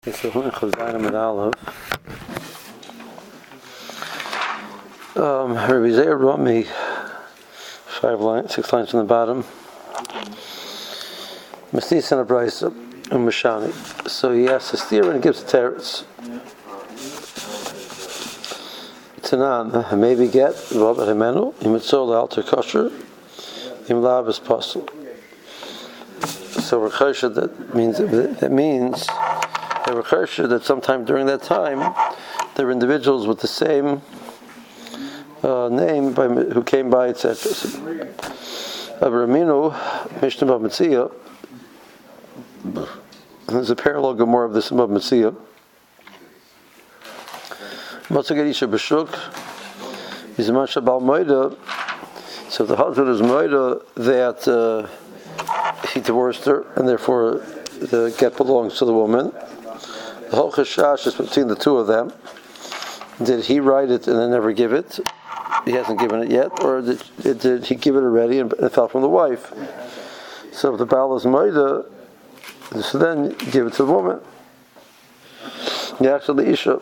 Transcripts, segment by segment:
So Chazayim and Aleph. Rabbi Zeir wrote me 6 lines from the bottom. Mastis and a Brisa and Mashani. So he asks the steer and gives the teretz. Tanan, maybe get Robert Himenu, Imitzol Alter Kosher, Imlav is Postel. So Rekosha, that means that sometime during that time there were individuals with the same name who came by, etc. Abraminu, Mishnah Bab Metzia. There's a parallel Gemara of this in Bab Metzia. Matzagadisha B'Shuk is a Masha Bal Moida. So if the husband is Moida that he divorced her, and therefore the get belongs to the woman. The whole chashash is between the two of them. Did he write it and then never give it? He hasn't given it yet, or did he give it already and it fell from the wife? So if the Baal is Moida, so then give it to the woman. Yachshel the Isha.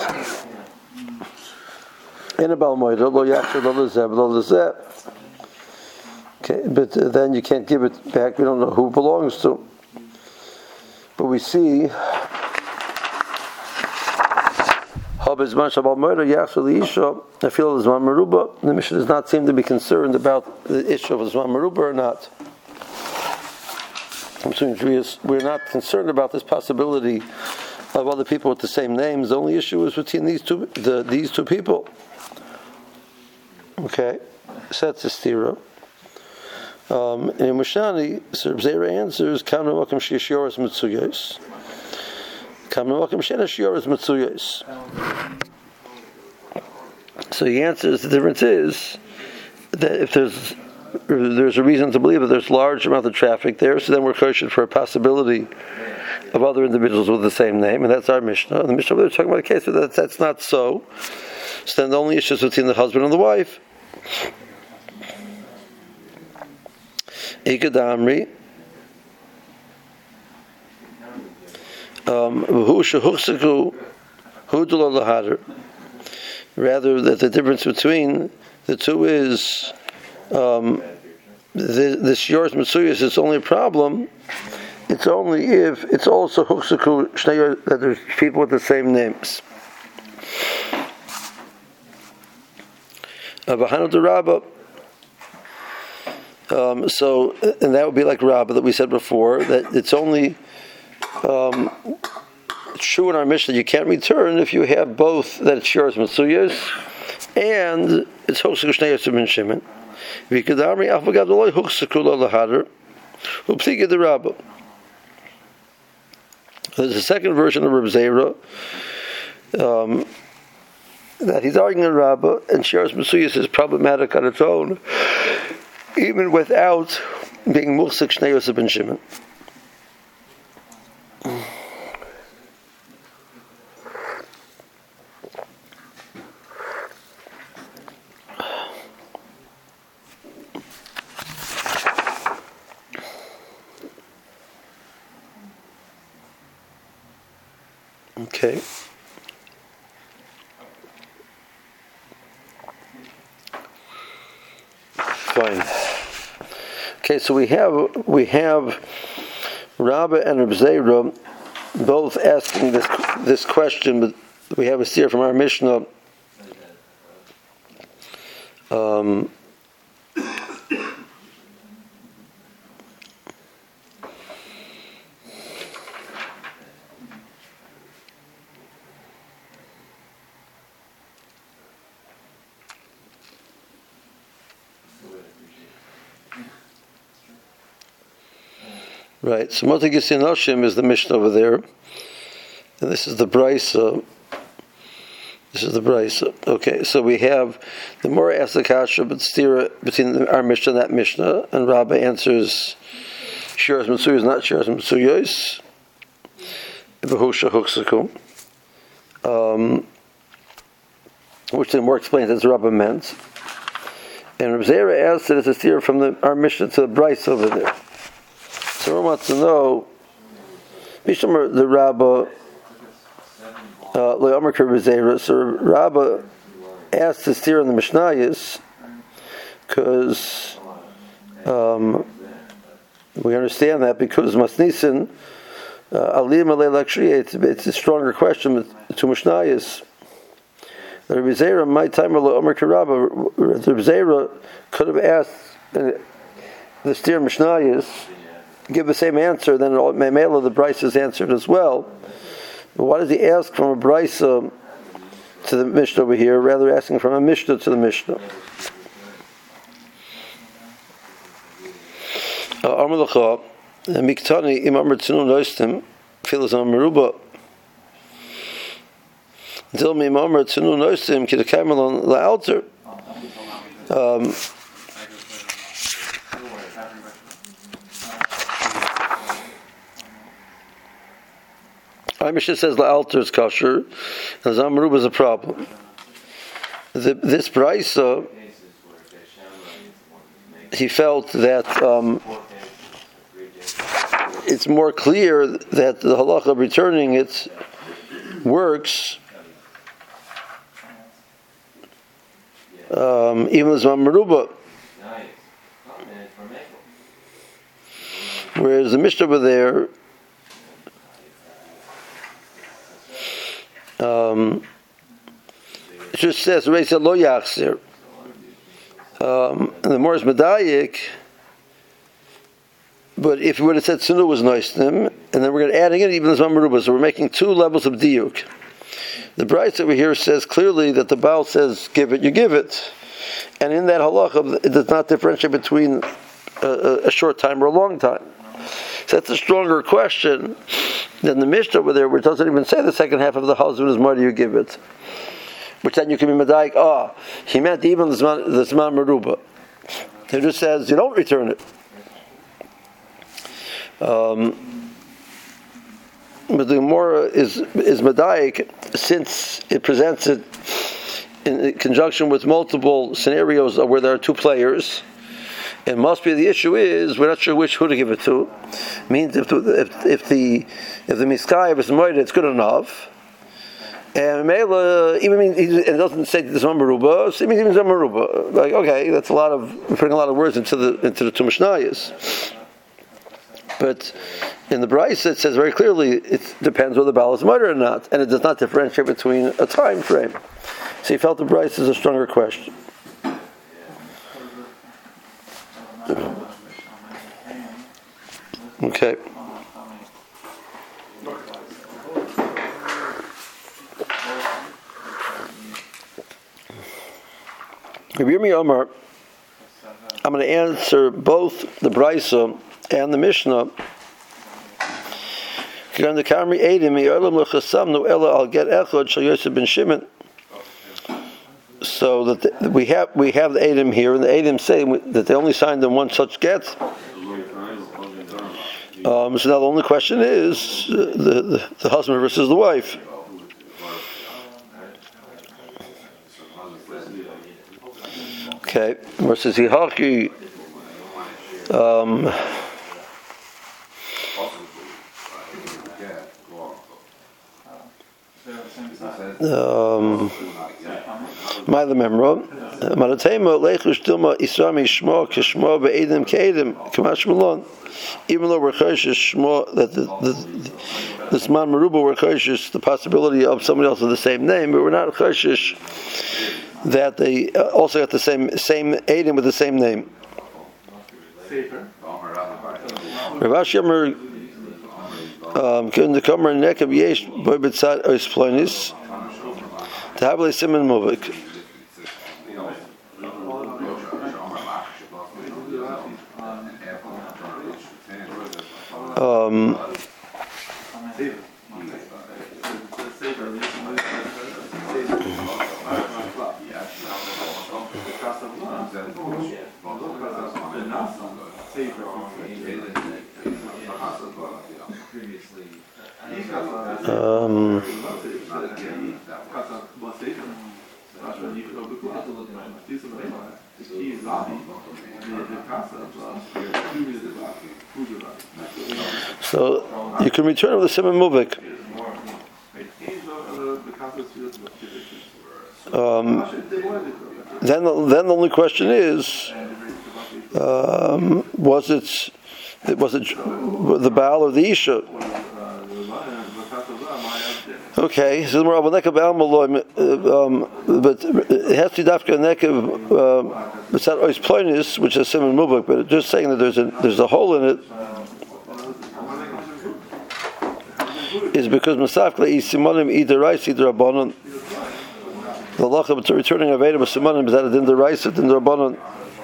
In a Baal Moida, lo Yachshel lo lezeh, lo lezeh. Okay, but then you can't give it back. We don't know who it belongs to. But we see the Mishnah does not seem to be concerned about the issue of Zman Meruba or not. We're not concerned about this possibility of other people with the same names. The only issue is between these two people. Okay, so that's the stira. In Mashani, Sir Zera answers, Kam Namakim Shiyashoras Mitzuyos. Kam Namakim Shiyashoras Mitzuyos. So he answers, the difference is that if there's a reason to believe that there's large amount of traffic there, so then we're kosher for a possibility of other individuals with the same name, and that's our Mishnah. And the Mishnah, we're talking about a case where that's not so. So then the only issue is between the husband and the wife. Ikadamri rather, that the difference between the two is this yours Matsuyas is only a problem. It's only if it's also that there's people with the same names. So, and that would be like Rabbah that we said before, that it's only true in our Mishnah you can't return if you have both, that it's yours Matsuyas and it's Hochseku Shnei Ben Shimon. V'kadamri Afbagadoloi Hochseku Lo Lahadar Upsika the Rabbah. There's a second version of Reb Zera that he's arguing in Rabbah, and Shiras Matsuyas is problematic on its own, even without being Muchsek Shnei Yosef Ben Shimon. Okay. Fine. Okay, so we have Rabbah and Reb Zera both asking this question, but we have a steer from our Mishnah. Right, so Motag Yisinoshim is the Mishnah over there, and this is the Brisa. Okay, so we have the Mora asks the kasha, but steer between our Mishnah and that Mishnah, and Rabbah answers Shiras Mitzuyos, not Shiras Mitzuyos. Behusha Huksakum, which the Mora explains as Rabbah meant, and Reb Zera asks that it's a steer from our Mishnah to the Brisa over there. So one wants to know, Mishnah the Rabbah Le'omer Kerbezera. So Rabba asked to steer on the Mishnayos because we understand that because Masnisin Aliyim Alei Lakshri, it's a stronger question to Mishnayos. The Rebbe Zera, my time Le'omer Kerabba, the Rebbe Zera could have asked the steer Mishnayos, give the same answer, then Memela the Brisa is answered as well. But why does he ask from a Brisa to the Mishnah over here, rather asking from a Mishnah to the Mishnah? Amar L'cha, Miktani Im Amar Tzinu Noistim, Filas Amar Meruba. Until me Amar Tzinu Noistim, Kidakamelon La'alter. Mishnah says La'alter is kosher, and Zam Meruba is a problem. This Brisa, he felt that it's more clear that the halacha of returning its works, even as Zam Meruba. Whereas the Mishnah over there, it just says Reisa Lo Yachzir. And the more is Medayik, but if we would have said Sunu was Noistim, and then we're going to adding it even as Mameruba, so we're making two levels of Diuk. The Brisa over here says clearly that the Baal says give it, you give it, and in that halacha it does not differentiate between a short time or a long time. So that's a stronger question than the Mishnah over there, where it doesn't even say the second half of the husband is more do you give it, which then you can be medayik. He meant even the Zman Meruba. He just says you don't return it. But the Gemara is medayik, since it presents it in conjunction with multiple scenarios where there are two players. It must be the issue is we're not sure who to give it to. Means if the miskay is moed, it's good enough. And Mela even means it doesn't say the Zman Meruba, so it means even Zman Meruba. Like okay, that's we're putting a lot of words into the two Mishnayos. But in the Brisa it says very clearly it depends whether the Baal is murdered or not, and it does not differentiate between a time frame. So he felt the Brisa is a stronger question. Okay. Rabbi Yirmiyah Omar, I'm going to answer both the Brisa and the Mishnah. I'll get echad shel Yosef ben Shimon. So that we have the Edom here, and the Edom say that they only signed them one such get. So now the only question is the husband versus the wife. Okay, versus Yihaki. My the memra, Maratema lechush dilma Isrami shmo kishmo be'edim ke'edim kamash malon. Even though we're chayshish shmo that the Zman Meruba we're chayshish the possibility of somebody else with the same name, but we're not chayshish that they also got the same edim with the same name. Rav Ashi Amar couldn't come or nekab yesh boy b'tzad ois plonis to have a simon muvik. So you can return with a simon muvik. Then the only question is, was it the Baal or the Isha? Okay, so but it has to be dafka nekev. It's not always plainest, which is simon mubak, but just saying that there's a hole in it is because masafkle is simonim either rice either rabbanon. The lacha to returning of Adam simonim is that it in the rice it in the rabbanon.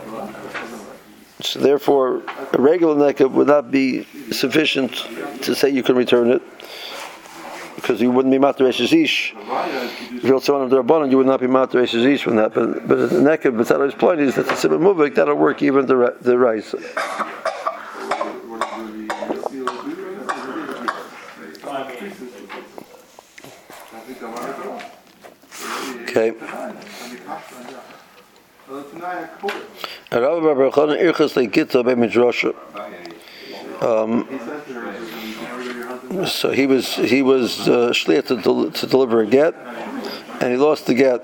So therefore, a regular nekev would not be sufficient to say you can return it, because you wouldn't be matar ish. If you're also one of the rabbanon, you would not be matar ish from that. But the nekev, but that point is that the simon muvik that'll work even the rice. Okay. So he was shliach to deliver a get, and he lost the get.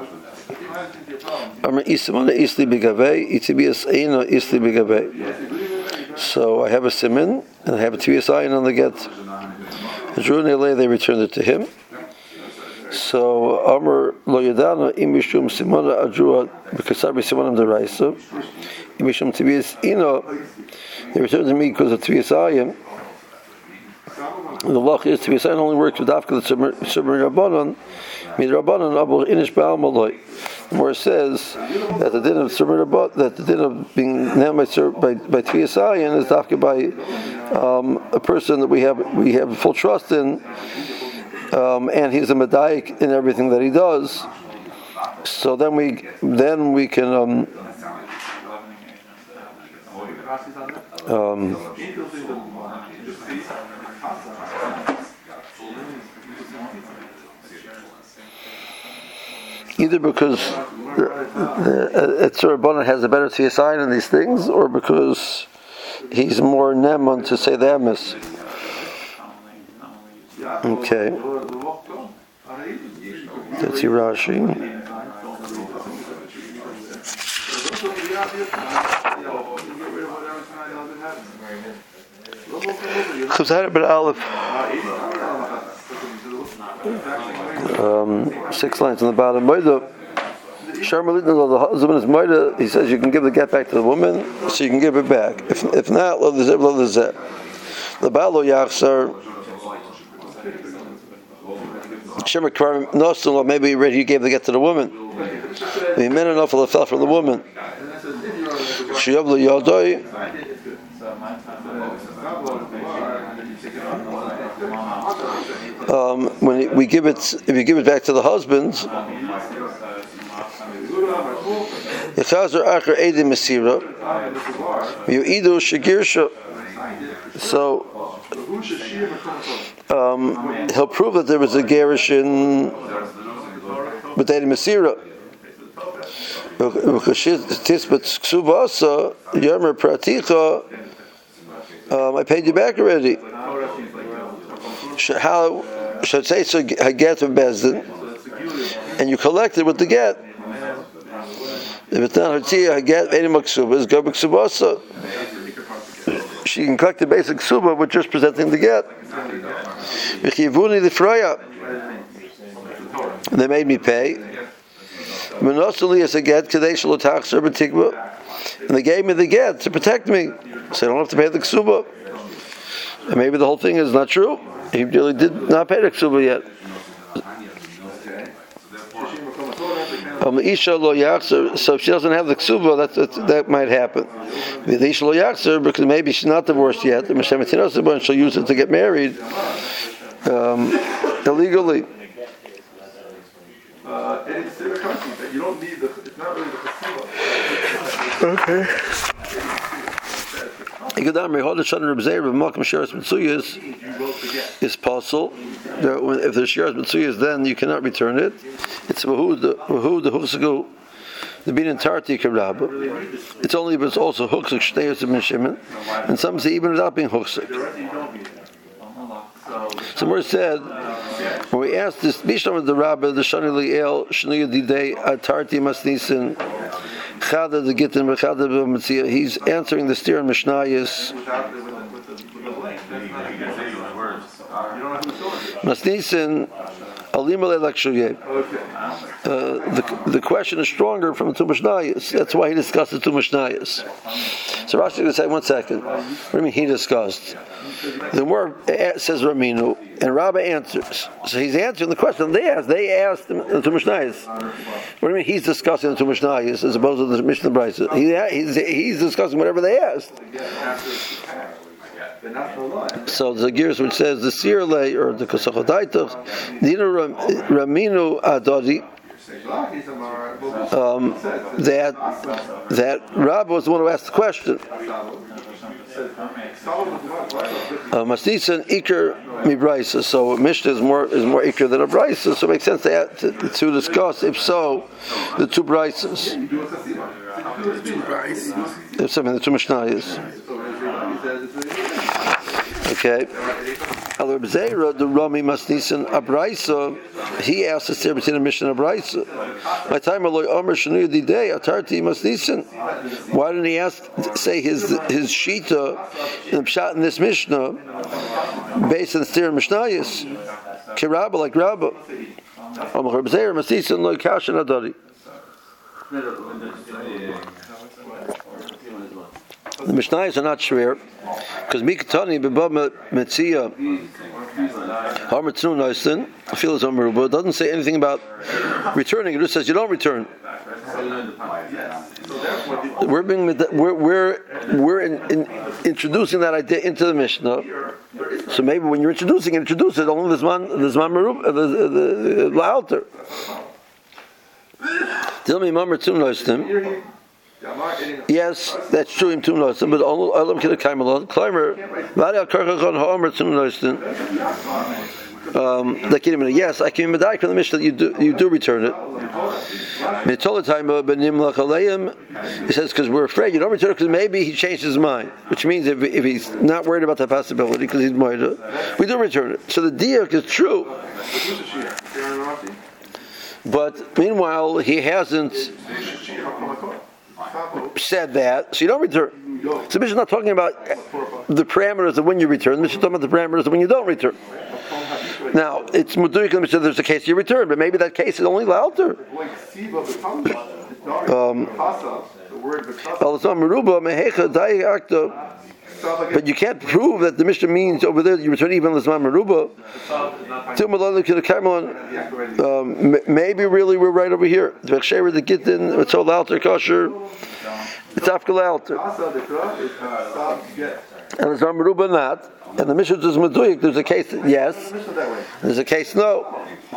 So I have a simin and I have a tviyas ayin on the get. They returned it to him. So Amr lo yadana imishum simona adrua b'kasabi simonam deraisa imishum tviyas ino. They returned to me because of tviyas ayin. The law is to be saying only works with after the Submarine Rabbanon, mean Rabbanon Abu Inish Baal Malay. Where it says that the din of Submarine Rabbanon, that the din of being named by Tviyas Ayin is after by a person that we have full trust in, and he's a medayik in everything that he does. So then we can. Either because the Rabbanan has a better TSI in these things, or because he's more neman to say the emes. Okay. That's Rashi. Chazar ben Aleph. 6 lines on the bottom. The husband is moida. He says you can give the get back to the woman, so you can give it back. If not, the balo yachsar. Maybe already you gave the get to the woman. The men enough fell from the woman. When we give it, if you give it back to the husband, so he'll prove that there was a gerish in B'tei Mesira. I paid you back already. How should say so? I get from Bezdin, and you collect it with the get. If it's not Hatziyah, I get any maksubas, go maksubasa. She can collect the basic suba with just presenting the get. V'chivuni the fraya. They made me pay. Menosuli as a get kadesh l'tachser b'tikva, and they gave me the get to protect me, so I don't have to pay the ksuba. And maybe the whole thing is not true. He really did not pay the ksuba yet. Isha lo yachzer, so if she doesn't have the ksuba, that might happen. The Isha lo yachzer, because maybe she's not divorced yet, and she'll use it to get married illegally. You don't need it's not really the okay. Is possible. If there's shiras mitzuyas, then you cannot return it. It's wahud the husagu the bin tarti karab. It's only, but it's also huksik shteyus and shimon, and some say even without being huksik. Somewhere said When we asked this, Bishlam the Rabbi, the Shani Liel, Shani Didei, Atarti Masnisin, Chada the Gittin, Chada B'Metzia, he's answering the steer in Mishnayos. Masnisin, the question is stronger from the two Mishnayos. That's why he discussed the two Mishnayos. So Rashi will say, 1 second. What do you mean he discussed? The word says Raminu, and Rabbi answers. So he's answering the question they asked. They asked him the two Mishnayos. What do you mean he's discussing the two Mishnayos as opposed to the Mishnah Brisa? He's discussing whatever they asked. So the gears which says the Sirle or the Kosachodaitach, Dina Raminu Adodi, that Rabbi was the one who asked the question. Masnisan Iker Mibraisa, so Mishnah is more Iker than a Brisa, so it makes sense to discuss, if so, the two Brisas. If something, the two Mishnayos. Okay. Al Zera, the Rami Masnisan Abraisa, he asked us there between a Mishnah and Abraisa. My time Aloy Omer Shanu Didei Atarti Masnisan. Why didn't he say his Shita in the Pshat in this Mishnah based on the Stir Mishnayos? Kirabba like Rabba. Omer Zera Masnisan Loy Kashan Adari. The Mishnayos are not shver because Mikatani B'Bab Metzia Harmatznu Noisten Filas Omeruba doesn't say anything about returning. It just says you don't return. We're introducing that idea into the Mishnah. So maybe when you're introduce it only the Zman Meruba, the La'alter. Tell me, Mamar Tzum Noisten. Yes, that's true in Tum Noisten, but Olam Kida Kaimalon, Climber, Vadia Karkachon Homer Tum Noisten. Yes, I can medai from the Mishnah that you do return it. He says because we're afraid you don't return it because maybe he changed his mind, which means if he's not worried about that possibility because he's moida, we do return it. So the diak is true, but meanwhile he hasn't said that, so you don't return. So the Mishnah is not talking about the parameters of when you return. The Mishnah is talking about the parameters of when you don't return. Now, it's Mudurik in the Mishnah, there's a case you return, but maybe that case is only La'alter. But you can't prove that the Mishnah means over there that you return even L'zman Meruba. Maybe really we're right over here. The Gittin, it's all La'alter kosher. It's Afka La'alter. And L'zman Meruba not. And the Mishnah is Meduyik. There's a case yes. There's a case no.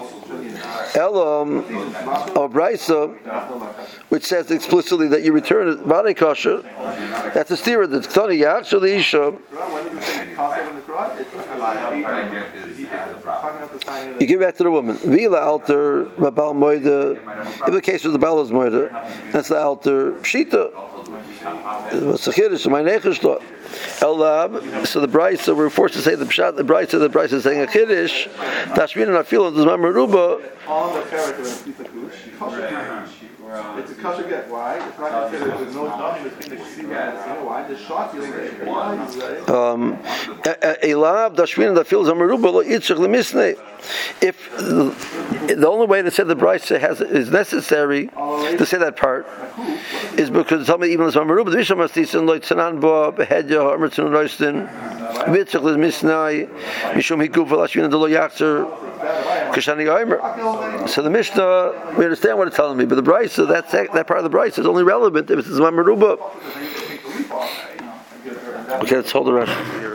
Elam or Brisa, which says explicitly that you return it body kosher. That's a steer. That's Ktani actually Isha. You give back to the woman. Vila alter Babal Moida. If the case was the Baal is Moida, that's the alter Shita. What's the Kiddush? My Nechesh thought. Elab, so the Brisa, we're forced to say the Pshat, the Brisa is saying a Kiddush, Tashmin and Afil, the Zman Meruba. On the character of Pita Kush, it's a kosher get. Why? It's not considered there's nothing between the Ksima and the Ksima. Why? The shot you Elab, Tashmin and Afil, Zman Meruba, Lo Yitzchak Lemisne. If the only way to say the Brisa is necessary to say that part is because somebody even the Maruba the Visham Mastisan like Sanan Ba Behedya Harmertun Royston Vitzach is Misnai Mishum Hikuf Velashvin and the Lo Yakser Kashani Aimer. So the Mishnah, we understand what it's telling me, but the Brisa, that part of the Brisa is only relevant if it's Maruba. Okay, let's hold the rest.